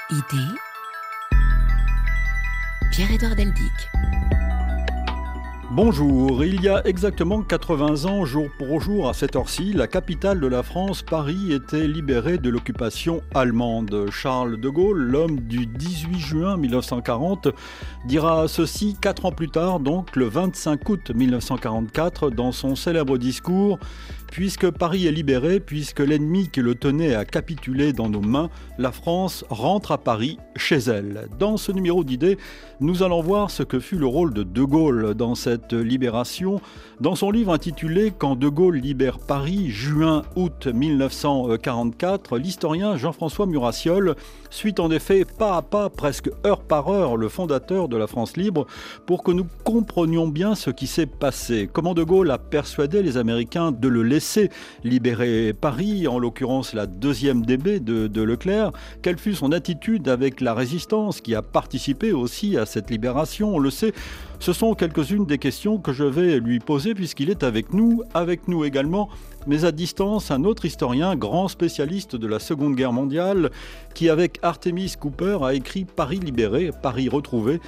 Idée, Pierre-Édouard Deldic. Bonjour, il y a exactement 80 ans, jour pour jour, à cette heure-ci, la capitale de la France, Paris, était libérée de l'occupation allemande. Charles de Gaulle, l'homme du 18 juin 1940, dira ceci 4 ans plus tard, donc le 25 août 1944, dans son célèbre discours « Puisque Paris est libéré, puisque l'ennemi qui le tenait a capitulé dans nos mains, la France rentre à Paris chez elle ». Dans ce numéro d'idées, nous allons voir ce que fut le rôle de Gaulle dans cette libération. Dans son livre intitulé « Quand de Gaulle libère Paris, juin-août 1944 », l'historien Jean-François Murassiol suit en effet pas à pas, presque heure par heure, le fondateur de la France libre pour que nous comprenions bien ce qui s'est passé. Comment de Gaulle a persuadé les Américains de le laisser libérer Paris, en l'occurrence la deuxième DB de Leclerc. Quelle fut son attitude avec la résistance qui a participé aussi à cette libération, on le sait. Ce sont quelques-unes des questions que je vais lui poser puisqu'il est avec nous également, mais à distance, un autre historien, grand spécialiste de la Seconde Guerre mondiale, qui avec Artemis Cooper a écrit Paris libéré, Paris retrouvé,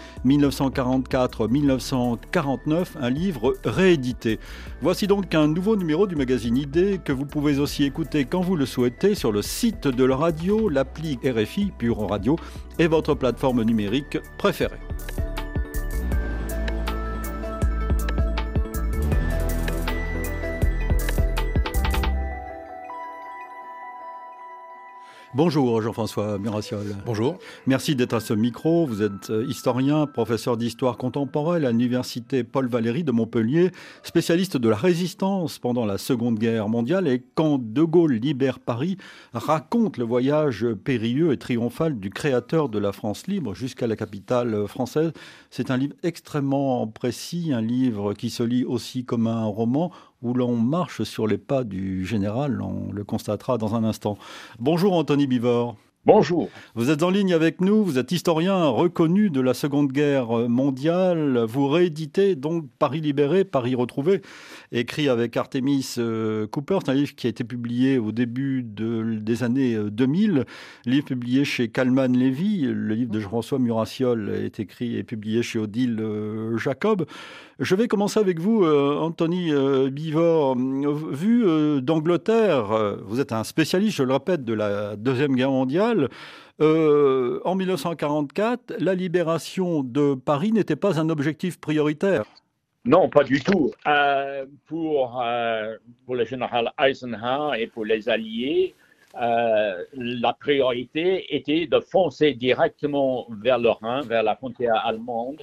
1944-1949, un livre réédité. Voici donc un nouveau numéro du magazine Idées que vous pouvez aussi écouter quand vous le souhaitez sur le site de la radio, l'appli RFI, Pure Radio, et votre plateforme numérique préférée. Bonjour Jean-François Murassiol. Bonjour. Merci d'être à ce micro. Vous êtes historien, professeur d'histoire contemporaine à l'université Paul Valéry de Montpellier, spécialiste de la résistance pendant la Seconde Guerre mondiale. Et quand de Gaulle libère Paris, raconte le voyage périlleux et triomphal du créateur de la France libre jusqu'à la capitale française. C'est un livre extrêmement précis, un livre qui se lit aussi comme un roman, où l'on marche sur les pas du général, on le constatera dans un instant. Bonjour Anthony Bivor. Bonjour. Vous êtes en ligne avec nous, vous êtes historien reconnu de la Seconde Guerre mondiale. Vous rééditez donc Paris libéré, Paris retrouvé, écrit avec Artemis Cooper. C'est un livre qui a été publié au début des années 2000. Livre publié chez Calman Lévy. Le livre de Jean-François Murassiol est écrit et publié chez Odile Jacob. Je vais commencer avec vous, Anthony Bivor. Vu d'Angleterre, vous êtes un spécialiste, je le répète, de la Deuxième Guerre mondiale. En 1944, la libération de Paris n'était pas un objectif prioritaire. Non, pas du tout. Pour le général Eisenhower et pour les Alliés, la priorité était de foncer directement vers le Rhin, vers la frontière allemande,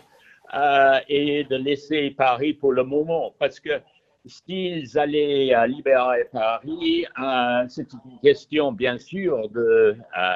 et de laisser Paris pour le moment. Parce que s'ils allaient libérer Paris, c'est une question, bien sûr, de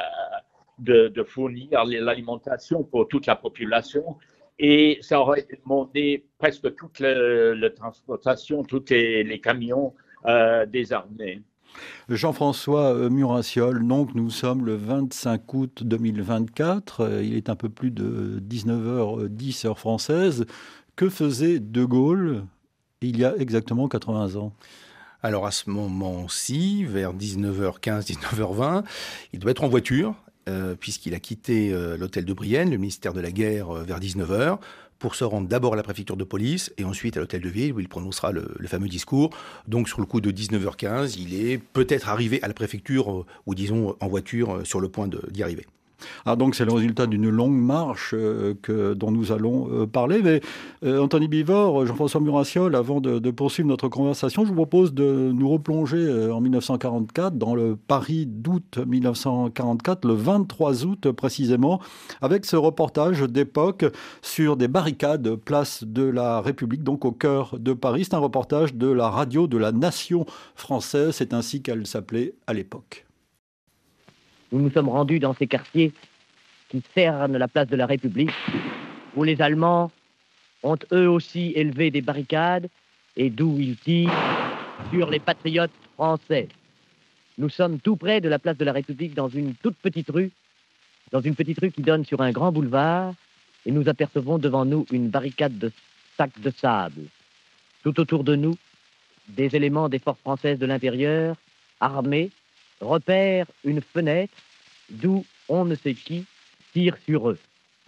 fournir l'alimentation pour toute la population. Et ça aurait demandé presque toute la transportation, tous les camions des armées. Jean-François Murassiol, donc nous sommes le 25 août 2024, il est un peu plus de 19h10 heure française. Que faisait de Gaulle il y a exactement 80 ans ? Alors à ce moment-ci, vers 19h15, 19h20, il doit être en voiture, puisqu'il a quitté l'hôtel de Brienne, le ministère de la Guerre, vers 19h, pour se rendre d'abord à la préfecture de police et ensuite à l'hôtel de ville où il prononcera le fameux discours. Donc sur le coup de 19h15, il est peut-être arrivé à la préfecture, ou disons en voiture, sur le point d'y arriver. Ah, donc c'est le résultat d'une longue marche dont nous allons parler. Mais Anthony Bivor, Jean-François Murassiol, avant de poursuivre notre conversation, je vous propose de nous replonger en 1944, dans le Paris d'août 1944, le 23 août précisément, avec ce reportage d'époque sur des barricades place de la République, donc au cœur de Paris. C'est un reportage de la radio de la Nation française, c'est ainsi qu'elle s'appelait à l'époque. Nous nous sommes rendus dans ces quartiers qui cernent la place de la République, où les Allemands ont eux aussi élevé des barricades et d'où ils tirent sur les patriotes français. Nous sommes tout près de la place de la République, dans une toute petite rue, qui donne sur un grand boulevard, et nous apercevons devant nous une barricade de sacs de sable. Tout autour de nous, des éléments des forces françaises de l'intérieur, armés, repèrent une fenêtre d'où on ne sait qui tire sur eux.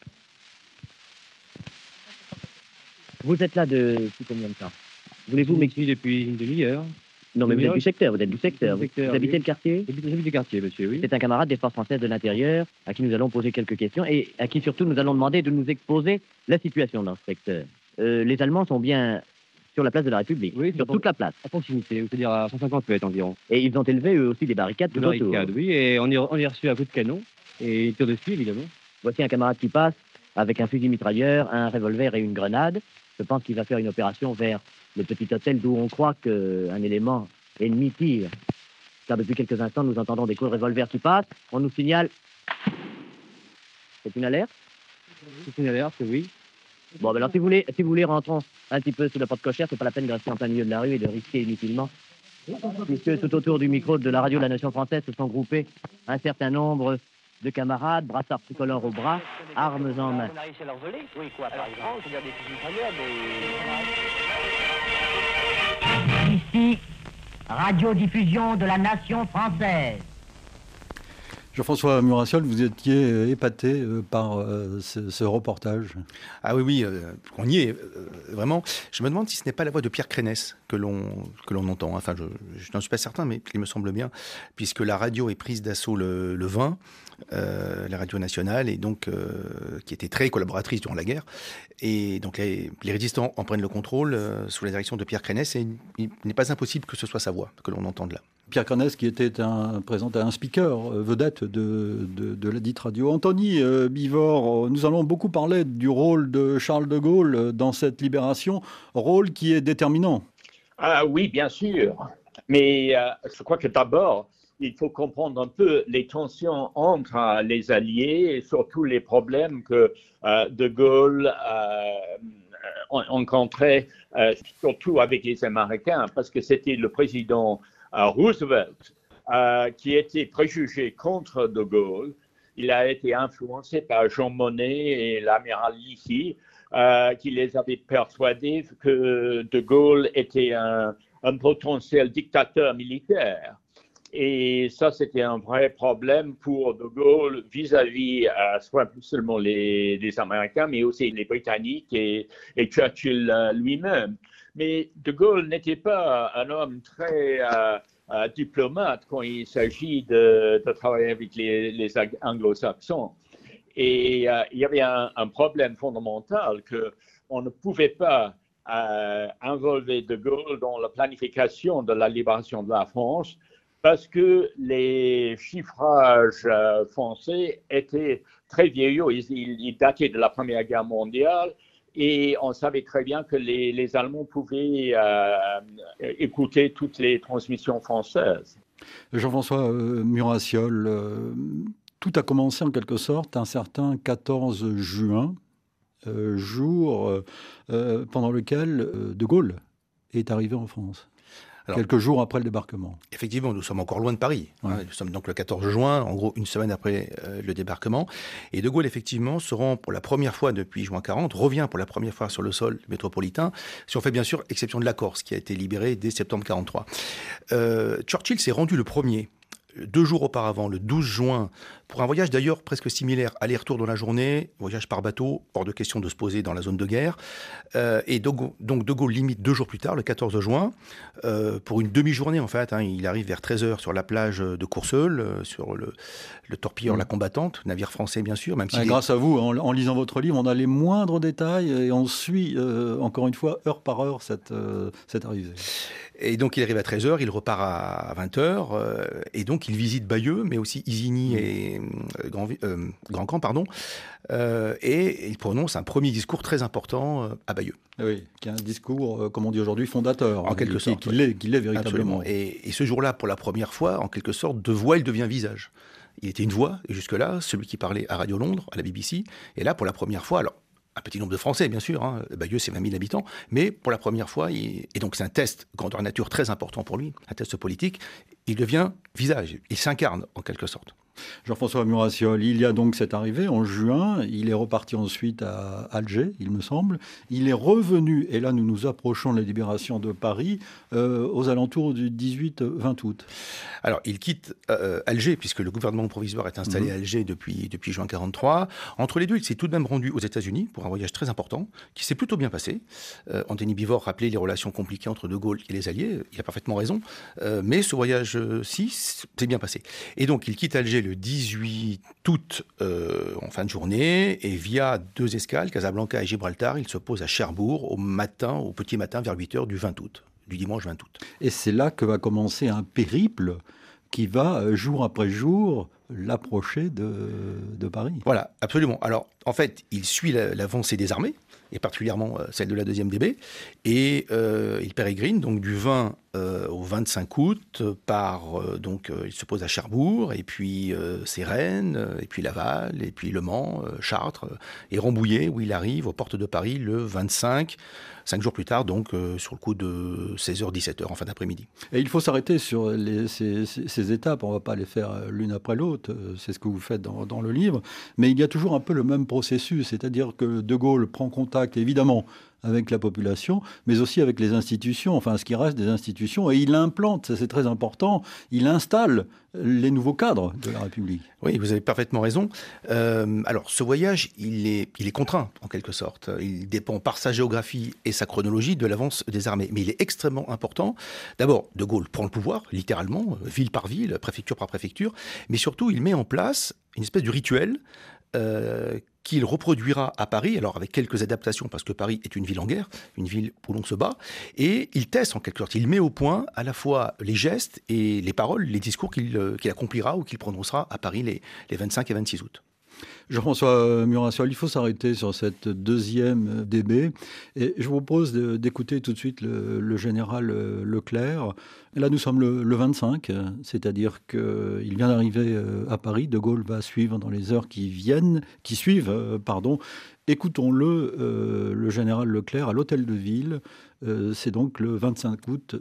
Vous êtes là depuis combien de temps? Voulez-vous m'expliquer? Depuis une demi-heure. Non, mais vous êtes du secteur, vous habitez le quartier? J'habite le quartier, monsieur, oui. C'est un camarade des forces françaises de l'intérieur à qui nous allons poser quelques questions et à qui surtout nous allons demander de nous exposer la situation dans ce secteur. Les Allemands sont bien sur la place de la République, oui, sur toute la place. À proximité, c'est-à-dire à 150 mètres environ. Et ils ont élevé eux aussi des barricades tout autour. Oui, et on y a reçu un coup de canon et ils tirent dessus, évidemment. Voici un camarade qui passe avec un fusil mitrailleur, un revolver et une grenade. Je pense qu'il va faire une opération vers le petit hôtel d'où on croit qu'un élément ennemi tire. Car depuis quelques instants, nous entendons des coups de revolver qui passent. On nous signale... C'est une alerte? C'est une alerte, oui. Bon, ben alors si vous voulez, rentrons un petit peu sous la porte cochère. C'est pas la peine de rester en plein milieu de la rue et de risquer inutilement. Puisque tout autour du micro de la radio de la Nation française se sont groupés un certain nombre de camarades, brassards tricolores au bras, armes en main. Ici, radiodiffusion de la Nation française. Jean-François Murassiol, vous étiez épaté par ce reportage. Ah oui, on y est, vraiment. Je me demande si ce n'est pas la voix de Pierre Crénès que l'on entend. Enfin, je n'en suis pas certain, mais il me semble bien, puisque la radio est prise d'assaut le 20, la radio nationale, et donc qui était très collaboratrice durant la guerre. Et donc les résistants en prennent le contrôle sous la direction de Pierre Crénès, et il n'est pas impossible que ce soit sa voix que l'on entende là. Pierre Crénès, qui était un speaker vedette de la dite radio. Anthony Bivort, nous allons beaucoup parler du rôle de Charles de Gaulle dans cette libération, rôle qui est déterminant. Ah oui, bien sûr. Mais je crois que d'abord, il faut comprendre un peu les tensions entre les Alliés et surtout les problèmes que de Gaulle rencontrait, surtout avec les Américains, parce que c'était le président Roosevelt, qui était préjugé contre de Gaulle. Il a été influencé par Jean Monnet et l'amiral Liffey, qui les avait persuadés que de Gaulle était un potentiel dictateur militaire. Et ça, c'était un vrai problème pour de Gaulle vis-à-vis soit seulement les Américains, mais aussi les Britanniques et Churchill lui-même. Mais de Gaulle n'était pas un homme très diplomate quand il s'agit de travailler avec les anglo-saxons. Et il y avait un problème fondamental qu'on ne pouvait pas involver de Gaulle dans la planification de la libération de la France parce que les chiffrages français étaient très vieillots. Ils dataient de la Première Guerre mondiale. Et on savait très bien que les Allemands pouvaient écouter toutes les transmissions françaises. Jean-François Murassiol, tout a commencé en quelque sorte un certain 14 juin, jour pendant lequel de Gaulle est arrivé en France. Alors, quelques jours après le débarquement. Effectivement, nous sommes encore loin de Paris. Ouais. Nous sommes donc le 14 juin, en gros une semaine après le débarquement. Et de Gaulle, effectivement, se rend pour la première fois depuis juin 40, revient pour la première fois sur le sol métropolitain, si on fait bien sûr exception de la Corse, qui a été libérée dès septembre 43. Churchill s'est rendu le premier, 2 jours auparavant, le 12 juin, pour un voyage d'ailleurs presque similaire, aller-retour dans la journée, voyage par bateau, hors de question de se poser dans la zone de guerre. Et donc de Gaulle limite 2 jours plus tard, le 14 juin, pour une demi-journée en fait. Il arrive vers 13h sur la plage de Courseulles, sur le torpilleur La Combattante, navire français bien sûr. Même si grâce à vous, en lisant votre livre, on a les moindres détails et on suit encore une fois heure par heure cette arrivée. Et donc il arrive à 13h, il repart à 20h, et donc il visite Bayeux, mais aussi Isigny et Grand Camp, pardon, et il prononce un premier discours très important à Bayeux. Oui, qui est un discours, comme on dit aujourd'hui, fondateur. En quelque sorte. Qui l'est véritablement. Absolument. Et ce jour-là, pour la première fois, en quelque sorte, de voix, il devient visage. Il était une voix, et jusque-là, celui qui parlait à Radio Londres, à la BBC, et là, pour la première fois, alors, un petit nombre de Français, bien sûr, Bayeux, c'est 20 000 habitants, mais pour la première fois, et donc c'est un test grandeur nature très important pour lui, un test politique, il devient visage, il s'incarne en quelque sorte. Jean-François Murassiol, il y a donc cette arrivée en juin, il est reparti ensuite à Alger, il me semble. Il est revenu, et là nous nous approchons de la libération de Paris, aux alentours du 18-20 août. Alors, il quitte Alger, puisque le gouvernement provisoire est installé à Alger depuis juin 1943. Entre les deux, il s'est tout de même rendu aux États-Unis pour un voyage très important, qui s'est plutôt bien passé. Anthony Bivor rappelait les relations compliquées entre De Gaulle et les Alliés. Il a parfaitement raison. Mais ce voyage-ci s'est bien passé. Et donc, il quitte Alger le 18 août en fin de journée. Et via 2 escales, Casablanca et Gibraltar, il se pose à Cherbourg au petit matin, vers 8 h du 20 août. Du dimanche 20 août. Et c'est là que va commencer un périple qui va, jour après jour, l'approcher de Paris. Voilà, absolument. Alors, en fait, il suit l'avancée des armées, et particulièrement celle de la 2e DB, et il pérégrine donc du 20 au 25 août il se pose à Cherbourg, et puis c'est Rennes, et puis Laval, et puis Le Mans, Chartres, et Rambouillet, où il arrive aux portes de Paris le 25, 5 jours plus tard, donc sur le coup de 16h, 17h, en fin d'après-midi. Et il faut s'arrêter sur ces étapes, on ne va pas les faire l'une après l'autre, c'est ce que vous faites dans le livre, mais il y a toujours un peu le même processus, c'est-à-dire que De Gaulle prend contact, évidemment, avec la population, mais aussi avec les institutions, enfin ce qui reste des institutions, et il implante, ça c'est très important, il installe les nouveaux cadres de la République. Oui, vous avez parfaitement raison. Alors ce voyage, il est contraint en quelque sorte. Il dépend par sa géographie et sa chronologie de l'avance des armées, mais il est extrêmement important. D'abord, De Gaulle prend le pouvoir, littéralement, ville par ville, préfecture par préfecture, mais surtout il met en place une espèce de rituel qu'il reproduira à Paris, alors avec quelques adaptations, parce que Paris est une ville en guerre, une ville où l'on se bat, et il teste en quelque sorte, il met au point à la fois les gestes et les paroles, les discours qu'il accomplira ou qu'il prononcera à Paris les 25 et 26 août. Jean-François Murassiol, il faut s'arrêter sur cette 2e DB. Et je vous propose d'écouter tout de suite le général Leclerc. Là, nous sommes le 25, c'est-à-dire qu'il vient d'arriver à Paris. De Gaulle va suivre dans les heures qui suivent. Écoutons-le, le général Leclerc, à l'Hôtel de Ville. C'est donc le 25 août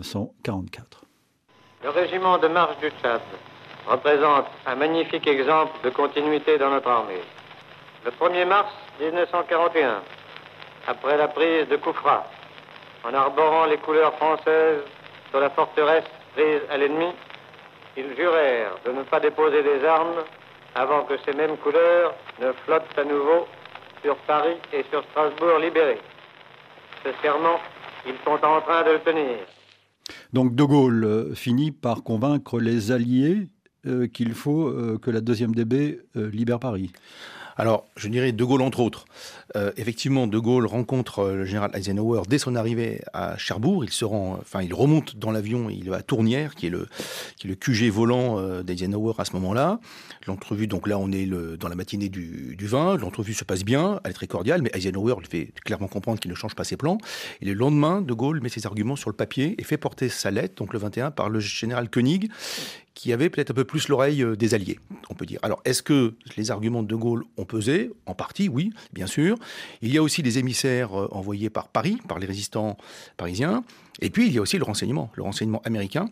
1944. Le régiment de marche du Tchad représente un magnifique exemple de continuité dans notre armée. Le 1er mars 1941, après la prise de Koufra, en arborant les couleurs françaises sur la forteresse prise à l'ennemi, ils jurèrent de ne pas déposer des armes avant que ces mêmes couleurs ne flottent à nouveau sur Paris et sur Strasbourg libérés. Ce serment, ils sont en train de le tenir. Donc De Gaulle finit par convaincre les Alliés qu'il faut que la 2e DB libère Paris. Alors, je dirais De Gaulle entre autres. Effectivement, De Gaulle rencontre le général Eisenhower dès son arrivée à Cherbourg. Il remonte dans l'avion, il va à Tournières, qui est le QG volant d'Eisenhower à ce moment-là. L'entrevue, donc là, on est dans la matinée du 20. L'entrevue se passe bien, elle est très cordiale, mais Eisenhower lui fait clairement comprendre qu'il ne change pas ses plans. Et le lendemain, De Gaulle met ses arguments sur le papier et fait porter sa lettre, donc le 21, par le général Koenig, qui avait peut-être un peu plus l'oreille des Alliés, on peut dire. Alors, est-ce que les arguments de De Gaulle ont pesé ? En partie, oui, bien sûr. Il y a aussi des émissaires envoyés par Paris, par les résistants parisiens. Et puis, il y a aussi le renseignement américain,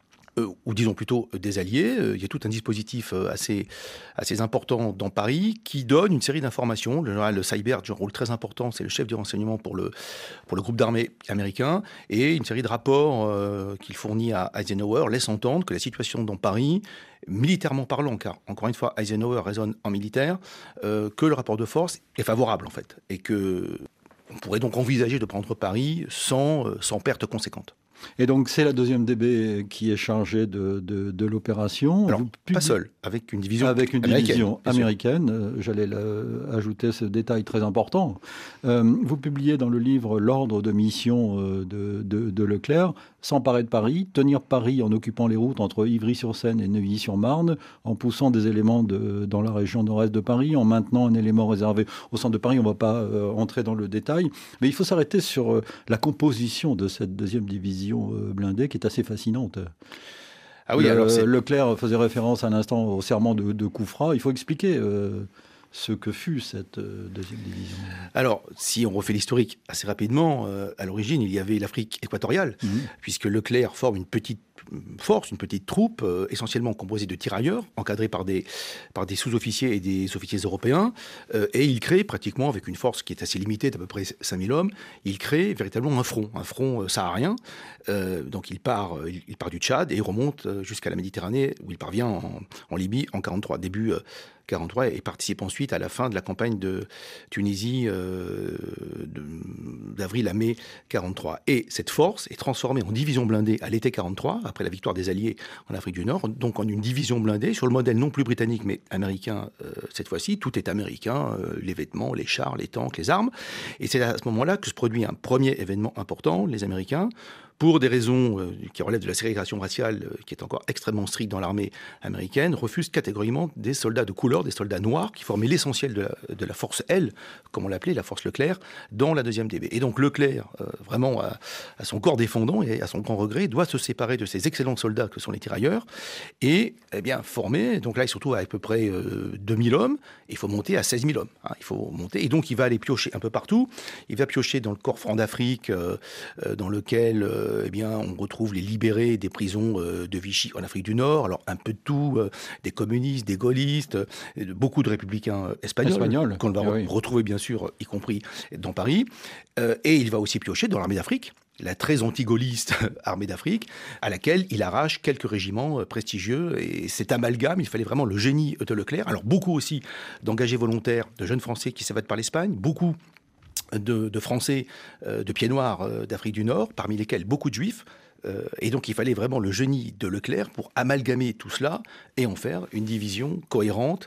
ou disons plutôt des Alliés. Il y a tout un dispositif assez important dans Paris qui donne une série d'informations. Le général Seibert joue un rôle très important, c'est le chef du renseignement pour le groupe d'armées américain, et une série de rapports qu'il fournit à Eisenhower laisse entendre que la situation dans Paris, militairement parlant, car encore une fois Eisenhower raisonne en militaire, que le rapport de force est favorable en fait, et que on pourrait donc envisager de prendre Paris sans perte conséquente. Et donc, c'est la 2e DB qui est chargée de l'opération. Alors, pas seule, avec une division américaine. J'allais ajouter ce détail très important. Vous publiez dans le livre l'ordre de mission de Leclerc, s'emparer de Paris, tenir Paris en occupant les routes entre Ivry-sur-Seine et Neuilly-sur-Marne, en poussant des éléments dans la région nord-est de Paris, en maintenant un élément réservé au centre de Paris. On ne va pas entrer dans le détail, mais il faut s'arrêter sur la composition de cette 2e division blindée qui est assez fascinante. Ah oui, Leclerc faisait référence à l'instant au serment de Koufra. Il faut expliquer ce que fut cette 2e division. Alors, si on refait l'historique assez rapidement, à l'origine, il y avait l'Afrique équatoriale, puisque Leclerc forme une petite force, une petite troupe, essentiellement composée de tirailleurs, encadrés par des sous-officiers et des officiers européens, et il crée pratiquement, avec une force qui est assez limitée, d'à peu près 5000 hommes, il crée véritablement un front saharien. Donc il part du Tchad et il remonte jusqu'à la Méditerranée, où il parvient en Libye en 43, début 43, et participe ensuite à la fin de la campagne de Tunisie d'avril à mai 43. Et cette force est transformée en division blindée à l'été 43, après la victoire des Alliés en Afrique du Nord, donc en une division blindée sur le modèle non plus britannique mais américain cette fois-ci. Tout est américain, les vêtements, les chars, les tanks, les armes. Et c'est à ce moment-là que se produit un premier événement important. Les Américains, pour des raisons qui relèvent de la ségrégation raciale, qui est encore extrêmement stricte dans l'armée américaine, refusent catégoriquement des soldats de couleur, des soldats noirs, qui formaient l'essentiel de la force L, comme on l'appelait, la force Leclerc, dans la 2e DB. Et donc Leclerc, vraiment à son corps défendant et à son grand regret, doit se séparer de ces excellents soldats que sont les tirailleurs, et former, donc là il se retrouve à peu près 2000 hommes, et il faut monter à 16 000 hommes. Il faut monter, et donc il va aller piocher un peu partout. Il va piocher dans le corps franc d'Afrique, dans lequel on retrouve les libérés des prisons de Vichy en Afrique du Nord. Alors un peu de tout, des communistes, des gaullistes, beaucoup de républicains espagnols qu'on va retrouver bien sûr, y compris dans Paris. Et il va aussi piocher dans l'armée d'Afrique, la très anti-gaulliste armée d'Afrique, à laquelle il arrache quelques régiments prestigieux. Et cet amalgame, il fallait vraiment le génie de Leclerc. Alors beaucoup aussi d'engagés volontaires, de jeunes Français qui s'évadent par l'Espagne, beaucoup de Français de pieds noirs d'Afrique du Nord, parmi lesquels beaucoup de Juifs. Et donc il fallait vraiment le génie de Leclerc pour amalgamer tout cela et en faire une division cohérente,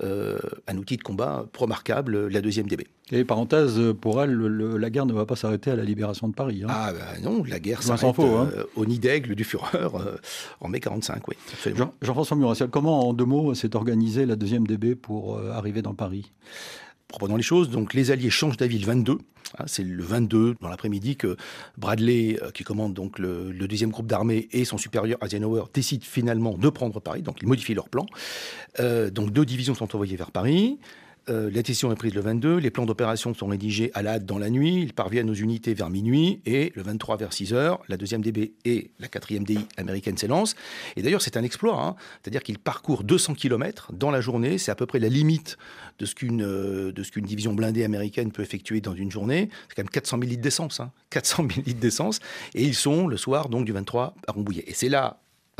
un outil de combat remarquable, la 2e DB. Et parenthèse, pour elle, la guerre ne va pas s'arrêter à la libération de Paris. Ah non, la guerre s'arrête au nid d'aigle du Führer en mai 45, oui. Jean-François Murassiol, comment en 2 mots s'est organisée la 2e DB pour arriver dans Paris ? Reprenons les choses, donc les Alliés changent d'avis le 22. C'est le 22 dans l'après-midi que Bradley, qui commande donc le 2e groupe d'armée, et son supérieur Eisenhower décident finalement de prendre Paris. Donc ils modifient leur plan. Donc 2 divisions sont envoyées vers Paris. La décision est prise le 22, les plans d'opération sont rédigés à la hâte dans la nuit, ils parviennent aux unités vers minuit, et le 23 vers 6 heures, la 2e DB et la 4e DI américaine s'élancent. Et d'ailleurs, c'est un exploit, c'est-à-dire qu'ils parcourent 200 km dans la journée, c'est à peu près la limite de ce qu'une division blindée américaine peut effectuer dans une journée. C'est quand même 400 000 litres d'essence, 400 000 litres d'essence, et ils sont le soir donc du 23 à Rambouillet. Et c'est là,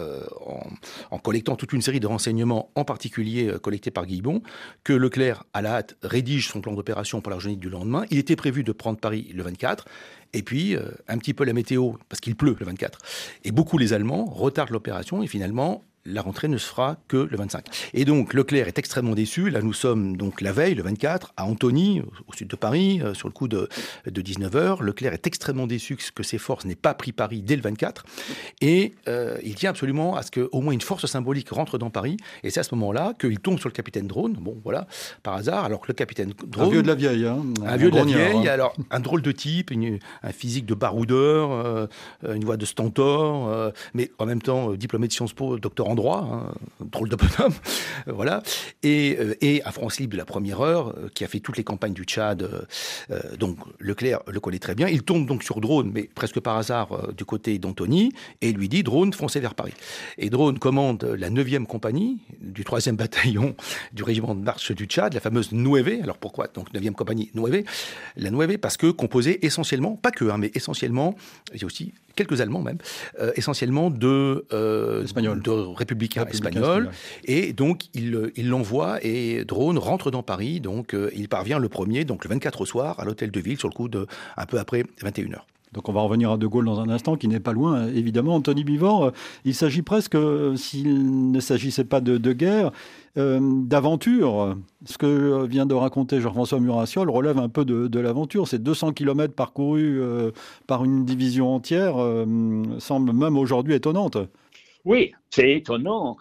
en collectant toute une série de renseignements, en particulier collectés par Guillebon, que Leclerc, à la hâte, rédige son plan d'opération pour la journée du lendemain. Il était prévu de prendre Paris le 24, et puis un petit peu la météo, parce qu'il pleut le 24, et beaucoup les Allemands retardent l'opération, et finalement la rentrée ne se fera que le 25. Et donc Leclerc est extrêmement déçu. Là, nous sommes donc la veille, le 24, à Antony, au sud de Paris, sur le coup de 19h. Leclerc est extrêmement déçu que ses forces n'aient pas pris Paris dès le 24. Et il tient absolument à ce qu'au moins une force symbolique rentre dans Paris. Et c'est à ce moment-là qu'il tombe sur le capitaine Drone. Bon, voilà, par hasard. Alors que le capitaine Drone... Un vieux de la vieille. Un vieux de la vieille. Alors, un drôle de type, un physique de baroudeur, une voix de stentor, mais en même temps diplômé de Sciences Po, docteur en droit, drôle de bonhomme, voilà, et un France libre de la première heure, qui a fait toutes les campagnes du Tchad, donc Leclerc le connaît très bien. Il tombe donc sur Drone, mais presque par hasard du côté d'Antony, et lui dit: Drone, foncez vers Paris. Et Drone commande la 9e compagnie du 3e bataillon du régiment de marche du Tchad, la fameuse Nueve. Alors pourquoi donc 9e compagnie Nueve? La Nueve parce que composée essentiellement, pas que, mais essentiellement, il y a aussi quelques Allemands même, essentiellement de républicains espagnols. Et donc, il l'envoie, et Drone rentre dans Paris. Donc, il parvient le 1er, donc le 24 au soir, à l'hôtel de ville, sur le coup de un peu après 21h. Donc on va revenir à De Gaulle dans un instant, qui n'est pas loin, évidemment. Anthony Bivort, il s'agit presque, s'il ne s'agissait pas de guerre, d'aventure. Ce que vient de raconter Jean-François Murassiol relève un peu de l'aventure. Ces 200 km parcourus par une division entière semble même aujourd'hui étonnante. Oui, c'est étonnant.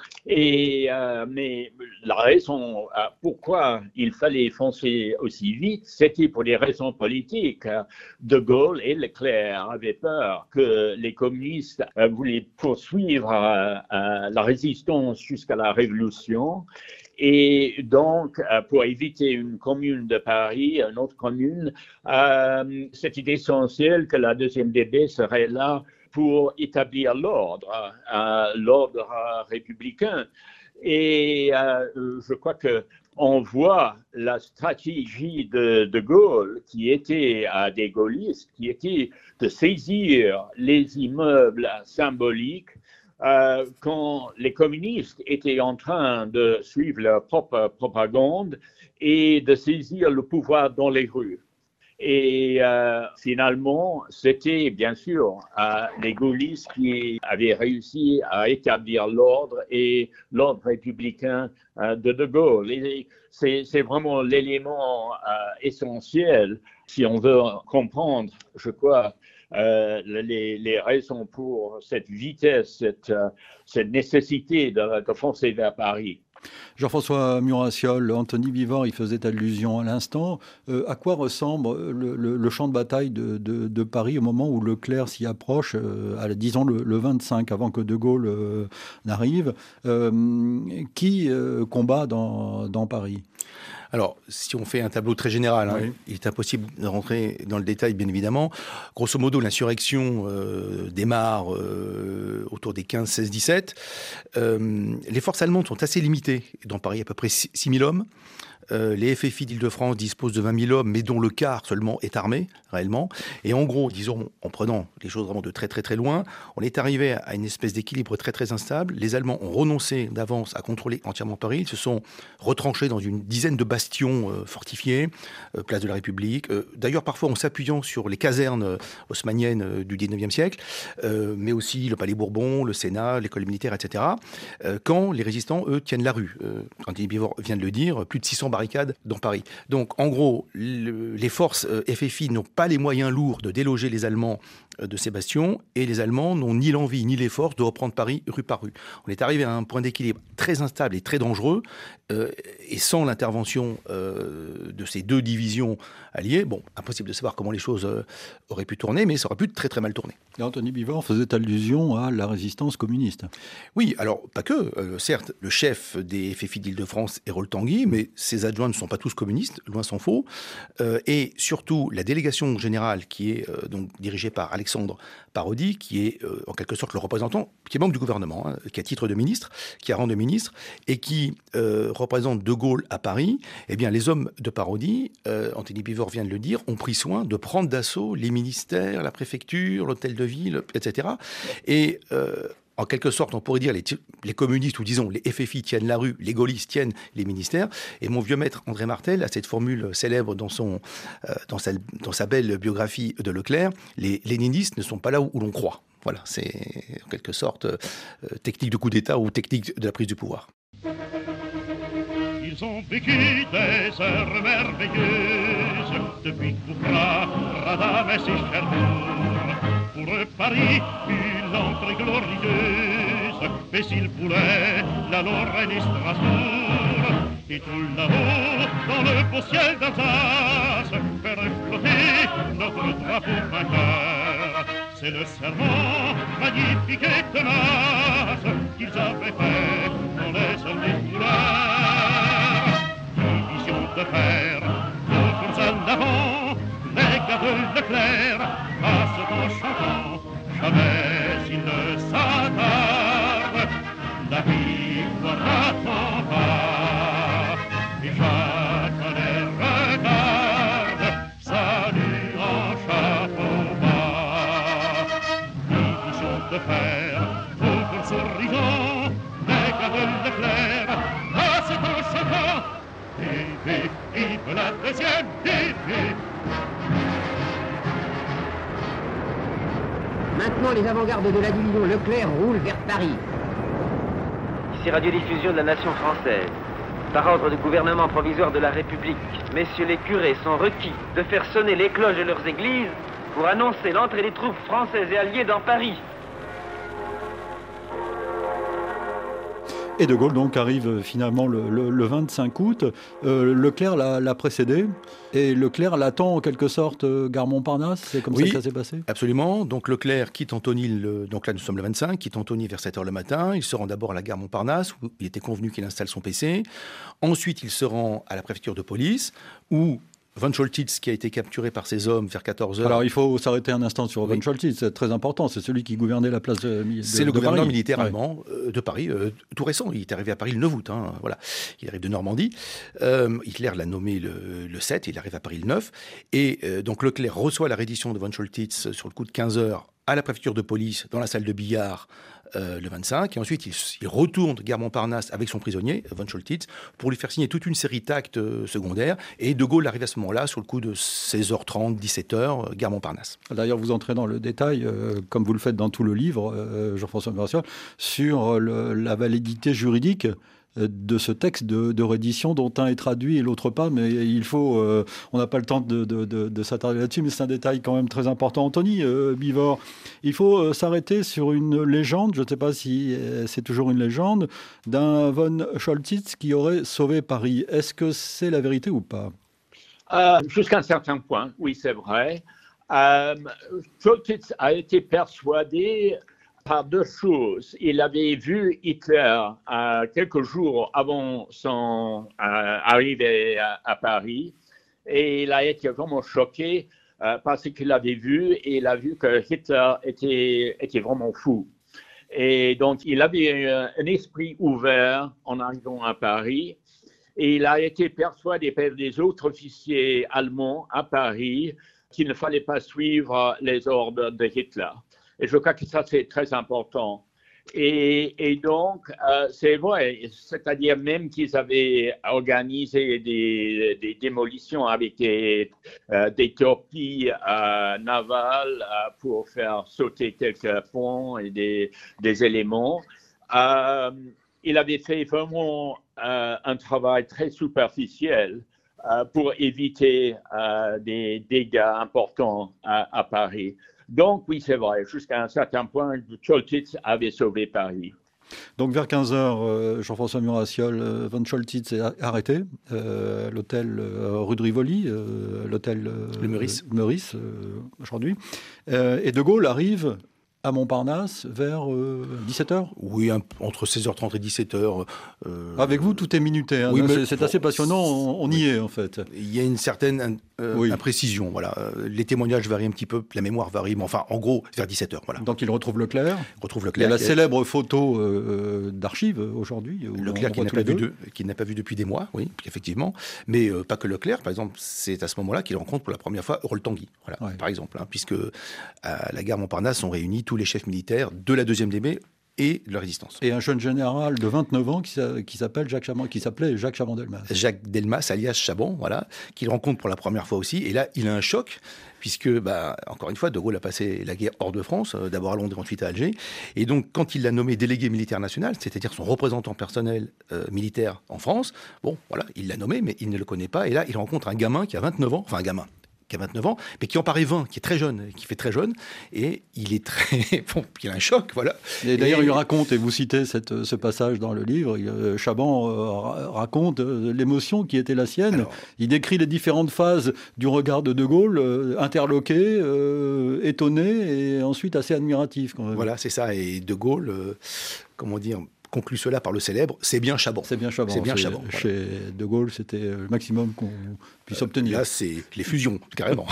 Mais la raison pourquoi il fallait foncer aussi vite, c'était pour des raisons politiques. De Gaulle et Leclerc avaient peur que les communistes voulaient poursuivre la résistance jusqu'à la Révolution. Et donc, pour éviter une commune de Paris, une autre commune, c'était essentiel que la 2e DB serait là pour établir l'ordre républicain. Et je crois qu'on voit la stratégie de Gaulle, qui était des gaullistes, qui était de saisir les immeubles symboliques quand les communistes étaient en train de suivre leur propre propagande et de saisir le pouvoir dans les rues. Et finalement, c'était bien sûr les gaullistes qui avaient réussi à établir l'ordre républicain de Gaulle. Et c'est vraiment l'élément essentiel si on veut comprendre, je crois, les raisons pour cette vitesse, cette nécessité de foncer vers Paris. Jean-François Murassiol, Anthony Vivant, il faisait allusion à l'instant. À quoi ressemble le champ de bataille de Paris au moment où Leclerc s'y approche, disons le 25, avant que De Gaulle n'arrive? Qui combat dans Paris? Alors, si on fait un tableau très général, oui. Il est impossible de rentrer dans le détail, bien évidemment. Grosso modo, l'insurrection démarre autour des 15, 16, 17. Les forces allemandes sont assez limitées. Dans Paris, à peu près 6 000 hommes. Les FFI d'Île-de-France disposent de 20 000 hommes, mais dont le quart seulement est armé, réellement. Et en gros, disons, en prenant les choses vraiment de très très très loin, on est arrivé à une espèce d'équilibre très très instable. Les Allemands ont renoncé d'avance à contrôler entièrement Paris. Ils se sont retranchés dans une dizaine de bastions fortifiés, place de la République. D'ailleurs, parfois en s'appuyant sur les casernes haussmanniennes du 19e siècle, mais aussi le Palais Bourbon, le Sénat, l'école militaire, etc. Quand les résistants, eux, tiennent la rue. Anthony Bivor vient de le dire, plus de 600 barricades dans Paris. Donc, en gros, les forces FFI n'ont pas les moyens lourds de déloger les Allemands de ces bastions, et les Allemands n'ont ni l'envie ni les forces de reprendre Paris rue par rue. On est arrivé à un point d'équilibre très instable et très dangereux, et sans l'intervention de ces deux divisions alliées, bon, impossible de savoir comment les choses auraient pu tourner, mais ça aurait pu très très mal tourner. Et Anthony Bivor faisait allusion à la résistance communiste. Oui, alors pas que. Certes, le chef des FFI d'Île-de-France est Rolf Tanguy, mais ses adjoints ne sont pas tous communistes, loin s'en faut. Et surtout, la délégation générale qui est donc dirigée par Alexandre Parodi, qui est en quelque sorte le représentant, qui est membre du gouvernement, qui a titre de ministre, qui a rang de ministre, et qui représente De Gaulle à Paris. Eh bien, les hommes de Parodi, Anthony Bivor vient de le dire, ont pris soin de prendre d'assaut les ministères, la préfecture, l'hôtel de ville, etc. Et en quelque sorte, on pourrait dire les communistes, ou disons les FFI tiennent la rue, les gaullistes tiennent les ministères. Et mon vieux maître André Martel a cette formule célèbre dans sa belle biographie de Leclerc: les léninistes ne sont pas là où l'on croit. Voilà, c'est en quelque sorte technique de coup d'État ou technique de la prise du pouvoir. Ils ont vécu des heures merveilleuses depuis Coufra, Radam et Cherbourg. Pour eux, Paris fut l'entrée glorieuse, mais s'ils voulaient la Lorraine et Strasbourg, et tout là-haut, dans le beau ciel d'Alsace, faire flotter notre drapeau vainqueur. C'est le serment magnifique et tenace qu'ils avaient fait dans les hommes des couleurs. Division de fer, d'autres en avant, les gars de Leclerc passent en chantant, jamais ils ne s'attardent, la victoire attend pas, et chacun les regarde, salut en chapeau bas. Division de fer, d'autres souriant, les gars de Leclerc passent en chantant, vive la deuxième, vive. Maintenant, les avant-gardes de la division Leclerc roulent vers Paris. Ici radiodiffusion de la nation française. Par ordre du gouvernement provisoire de la République, messieurs les curés sont requis de faire sonner les cloches de leurs églises pour annoncer l'entrée des troupes françaises et alliées dans Paris. Et De Gaulle donc arrive finalement le 25 août. Leclerc l'a précédé et Leclerc l'attend en quelque sorte gare Montparnasse. C'est comme ça que ça s'est passé? Absolument. Donc Leclerc quitte Antony, donc là nous sommes le 25, quitte Antony vers 7h le matin. Il se rend d'abord à la gare Montparnasse où il était convenu qu'il installe son PC. Ensuite il se rend à la préfecture de police où von Choltitz qui a été capturé par ses hommes vers 14h. Alors il faut s'arrêter un instant sur von Choltitz, c'est très important, c'est celui qui gouvernait la place de C'est le gouverneur Paris. militaire allemand de Paris, tout récent. Il est arrivé à Paris le 9 août. Voilà. Il arrive de Normandie. Hitler l'a nommé le 7, il arrive à Paris le 9. Et donc Leclerc reçoit la reddition de von Choltitz sur le coup de 15h à la préfecture de police, dans la salle de billard, le 25, et ensuite il retourne gare Montparnasse avec son prisonnier, von Choltitz, pour lui faire signer toute une série d'actes secondaires, et De Gaulle arrive à ce moment-là, sur le coup de 16h30, 17h, gare Montparnasse. D'ailleurs, vous entrez dans le détail, comme vous le faites dans tout le livre, Jean-François Martial, sur la validité juridique de ce texte de reddition dont un est traduit et l'autre pas, mais il faut, on n'a pas le temps de s'attarder là-dessus, mais c'est un détail quand même très important. Anthony Bivort, il faut s'arrêter sur une légende, je ne sais pas si c'est toujours une légende, d'un von Choltitz qui aurait sauvé Paris. Est-ce que c'est la vérité ou pas ? Jusqu'à un certain point, oui, c'est vrai. Choltitz a été persuadé par deux choses. Il avait vu Hitler quelques jours avant son arrivée à Paris et il a été vraiment choqué parce qu'il l'avait vu et il a vu que Hitler était vraiment fou. Et donc, il avait un esprit ouvert en arrivant à Paris et il a été persuadé par les autres officiers allemands à Paris qu'il ne fallait pas suivre les ordres de Hitler. Et je crois que ça, c'est très important. Et donc, c'est vrai, c'est-à-dire même qu'ils avaient organisé des démolitions avec des torpilles navales pour faire sauter quelques ponts et des éléments. Il avait fait vraiment un travail très superficiel pour éviter des dégâts importants à Paris. Donc, oui, c'est vrai, jusqu'à un certain point, Choltitz avait sauvé Paris. Donc, vers 15h, Jean-François Murassiol, von Choltitz est arrêté, l'hôtel rue de Rivoli, l'hôtel le Meurice aujourd'hui. Et De Gaulle arrive à Montparnasse vers 17h ? Oui, entre 16h30 et 17h. Avec vous, tout est minuté. Hein, oui, c'est assez passionnant, on y est en fait. Il y a une certaine imprécision. Voilà. Les témoignages varient un petit peu, la mémoire varie, mais enfin, en gros, vers 17h. Voilà. Donc il retrouve Leclerc. Il y a la célèbre photo d'archives aujourd'hui. Leclerc qui n'a pas vu depuis des mois, oui, effectivement. Mais pas que Leclerc, par exemple, c'est à ce moment-là qu'il rencontre pour la première fois Rol-Tanguy, par exemple, puisque à la gare Montparnasse sont réunis tous les chefs militaires de la 2e DB et de la résistance. Et un jeune général de 29 ans qui s'appelait Jacques Chaban-Delmas. Jacques Delmas, alias Chaban, voilà, qu'il rencontre pour la première fois aussi. Et là, il a un choc, puisque, encore une fois, De Gaulle a passé la guerre hors de France, d'abord à Londres, ensuite à Alger. Et donc, quand il l'a nommé délégué militaire national, c'est-à-dire son représentant personnel militaire en France, bon, voilà, il l'a nommé, mais il ne le connaît pas. Et là, il rencontre un gamin qui a 29 ans, enfin un gamin qui a 29 ans, mais qui en paraît 20, qui est très jeune, qui fait très jeune, et il est très... Bon, il a un choc, voilà. Et d'ailleurs, il raconte, et vous citez ce passage dans le livre, Chaban raconte l'émotion qui était la sienne. Alors, il décrit les différentes phases du regard de De Gaulle, interloqué, étonné, et ensuite assez admiratif. Quand même. Voilà, c'est ça, et De Gaulle, comment dire... conclut cela par le célèbre « c'est bien Chaban ». C'est bien Chaban. Chaban. Chez De Gaulle, c'était le maximum qu'on puisse obtenir. Là, c'est les fusions, carrément.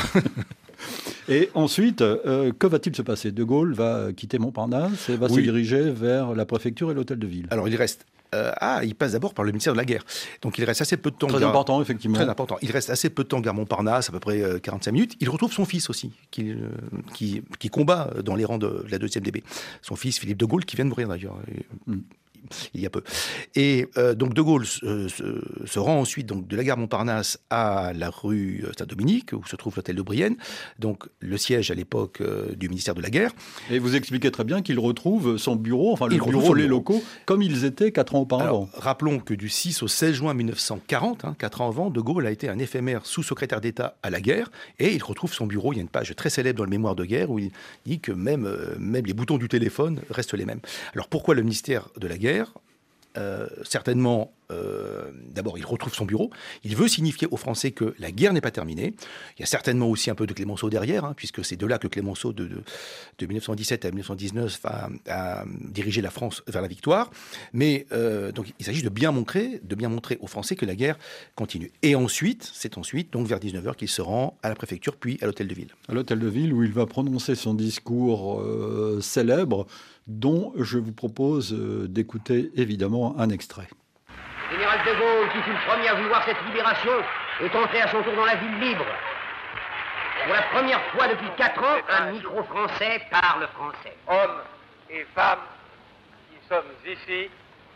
Et ensuite, que va-t-il se passer ? De Gaulle va quitter Montparnasse et va se diriger vers la préfecture et l'hôtel de ville. Alors, il reste... il passe d'abord par le ministère de la Guerre. Donc, il reste assez peu de temps... Très important, effectivement. Très important. Il reste assez peu de temps gare Montparnasse, à peu près 45 minutes. Il retrouve son fils aussi, qui combat dans les rangs de la 2e DB. Son fils, Philippe de Gaulle, qui vient de mourir d'ailleurs. Il y a peu. Et donc De Gaulle se rend ensuite donc, de la gare Montparnasse à la rue Saint-Dominique, où se trouve l'hôtel de Brienne, donc le siège à l'époque du ministère de la Guerre. Et vous expliquez très bien qu'il retrouve son bureau, enfin le bureau, les locaux, comme ils étaient 4 ans auparavant. Alors, rappelons que du 6 au 16 juin 1940, 4 ans avant, De Gaulle a été un éphémère sous-secrétaire d'État à la guerre, et il retrouve son bureau. Il y a une page très célèbre dans le mémoire de guerre où il dit que même les boutons du téléphone restent les mêmes. Alors pourquoi le ministère de la Guerre ? Certainement d'abord, il retrouve son bureau. Il veut signifier aux Français que la guerre n'est pas terminée. Il y a certainement aussi un peu de Clémenceau derrière, puisque c'est de là que Clémenceau, de 1917 à 1919, a dirigé la France vers la victoire. Mais donc, il s'agit de bien montrer aux Français que la guerre continue. Et ensuite, donc vers 19h, qu'il se rend à la préfecture, puis à l'Hôtel de Ville. À l'Hôtel de Ville, où il va prononcer son discours célèbre, dont je vous propose d'écouter évidemment un extrait. Le général de Gaulle, qui fut le premier à vouloir cette libération, est entré à son tour dans la ville libre. Pour la première fois depuis 4 ans, un micro-français parle français. Hommes et femmes qui sommes ici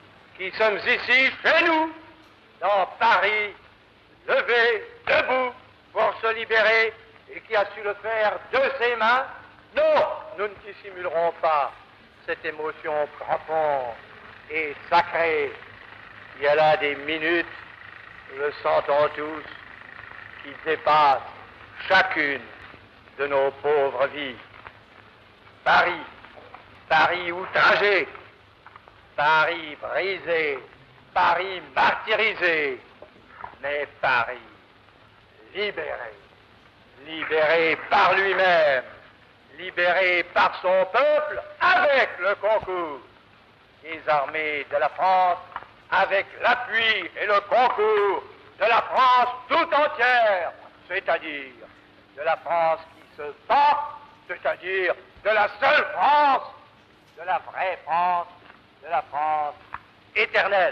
chez nous, dans Paris, levés, debout, pour se libérer, et qui a su le faire de ses mains, non, nous ne dissimulerons pas cette émotion profonde et sacrée. Il y a là des minutes, nous le sentons tous, qui dépassent chacune de nos pauvres vies. Paris outragé, Paris brisé, Paris martyrisé, mais Paris libéré par lui-même, libéré par son peuple avec le concours des armées de la France, avec l'appui et le concours de la France tout entière, c'est-à-dire de la France qui se bat, c'est-à-dire de la seule France, de la vraie France, de la France éternelle.